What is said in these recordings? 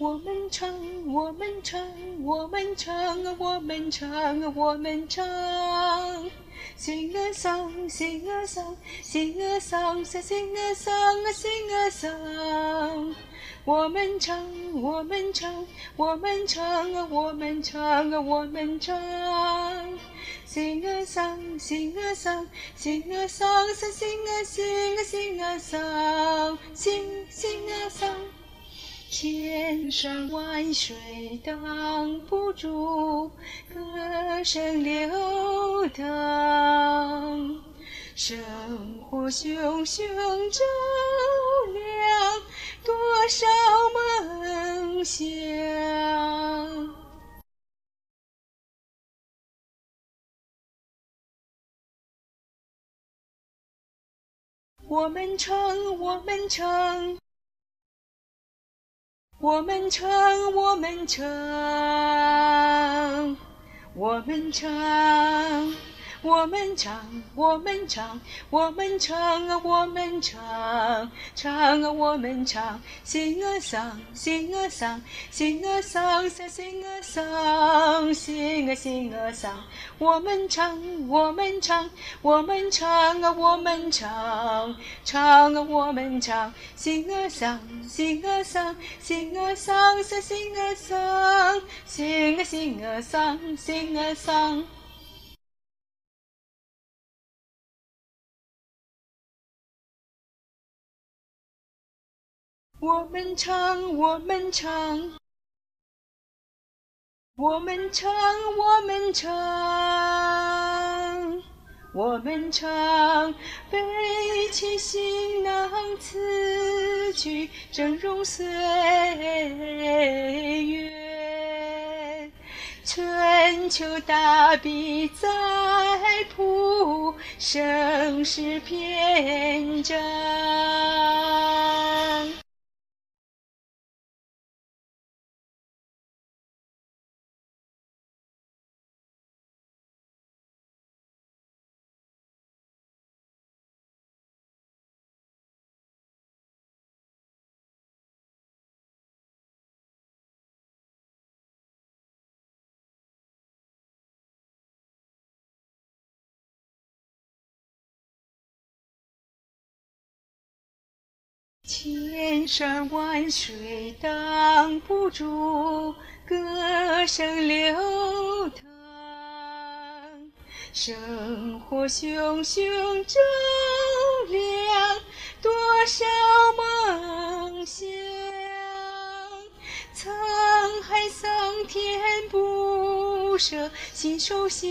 我们唱，我们唱，我们唱啊，我们唱啊，我们唱。Sing a song, sing a song, sing a song, sing a song, sing a song。我们唱，我们唱，我们唱啊，我们唱啊，我们唱。Sing a song, sing a song, sing a song, sing a sing a sing a song, sing a song。千山万水挡不住歌声流淌，生活熊熊照亮多少梦想。我们唱，我们唱。我们唱，我们唱，我们唱，我们唱，我们唱，我们唱啊，我们唱，唱啊，我们唱。Sing a song, sing a song, sing a song, sing a song, sing a sing a song。我们唱，我们唱，我们唱啊，我们唱，唱啊，我们唱。Sing a song, sing a song, sing a song, sing a song, sing a sing a song, sing a song。我们唱，我们唱，我们唱，我们唱，我们唱，背起行囊，辞去峥嵘岁月。春秋大笔再谱盛世篇章。千山万水挡不住歌声流淌，生活熊熊照亮多少梦想。沧海桑田不舍，携手向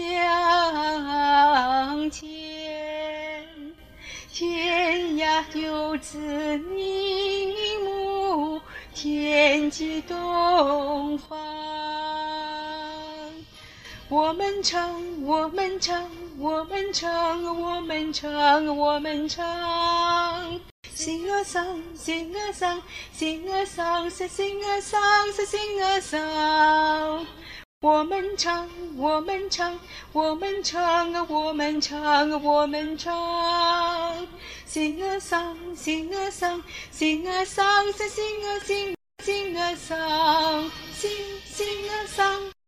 前。天涯游子凝目，天际东方。我们唱，我们唱，我们唱，我们唱，我们唱。Sing a song, sing a song, sing a song, sing a song, sing a song。我们唱，我们唱，我们唱啊，我们唱啊，我们唱。Sing a song, sing a song, sing a song, sing a sing a sing a song, sing a song。